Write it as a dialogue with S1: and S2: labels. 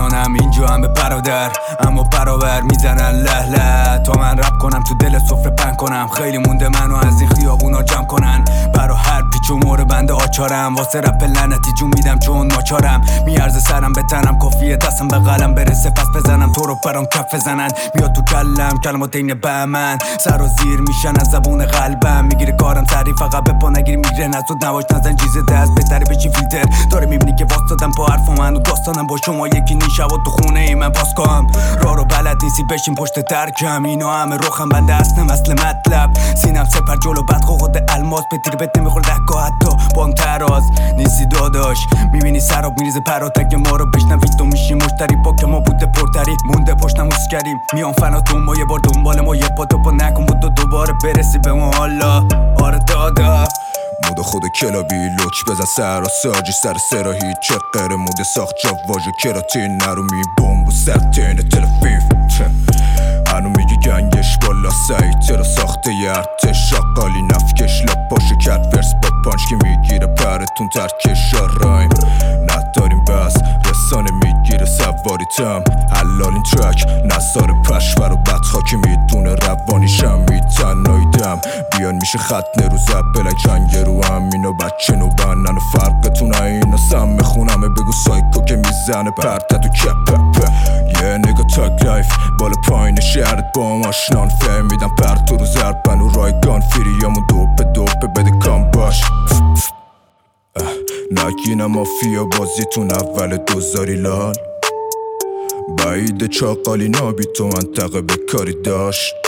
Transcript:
S1: میزانم اینجا هم به برادر، اما برابر میزنن له تا من رپ کنم تو دل سفره پن کنم. خیلی مونده منو از این خیابونا جمع کنن، برا هر پیچ و مور بنده آچارم. واسه رپ لعنتی جون میدم چون ناچارم. میارزه سرم به تنم، کافیه دستم به قلم برسه پس بزنم تو رو برام کف بزنن. میاد تو کلم کلمات این بهمن، سر و زیر میشن از زبون قلبم. میگیره کارم سری فقط به پا نگیری میگیره نزد نواش نزن چیز دست بهتره بچی فیلتر. داره میبینی که واسدادم با حرف من و داستانم با شما یکی نیشه و تو خونه ای من پاس کنم. راه رو بلد نیستی بشین پشت ترکم، اینا همه روخم بنده هستم اصل مطلب. سینم سپر جلو بعد خود الماس به تیر بهت نمیخور دهگاه حتی با هم تراز نیستی داداش. میبینی سراب میریزه پراتک ما رو بشنوید تو میشی مشتری با که ما بوده پرتری مونده پشتم اسکریم. میان فناتون ما یه بار دنبال ما یه پا تو پا نکن بود و دوباره برسی به ما حالا. آره دادا
S2: مود خود کلابی لوک بزن سر و ساجی سر سرا هیچ چه غیر مود ساخت جا واژه کراتین نرومی بوم و سرتین تلفیف. هنو میگی گنگش بالا سعی چرا ساخته یه ارتش شاقالی نفکش لپاشو کرد ورس با پانچ که میگیره پرتون ترکش رایم. نداریم بس رسانه میگیره سواریتم حلال این ترک نظار پشور و بدخاکی میدونه روانیشم میتنایدم. بیان میشه ختنه رو زبلک جنگ رو هم اینا بچه نو بنن و فرقتون اینا سم میخونمه بگو سایکو که میزنه پرته تو کپ یه نگاه تاک لایف بالا پایین شهرت با هم آشنان فهمیدم پرتو رو زربن و رایگان فیریامون دوپه بده کام باش. نگینم مافیا بازیتون اول دوزاری لال بعید چاقالی نابی تو منطقه به کاری داشت.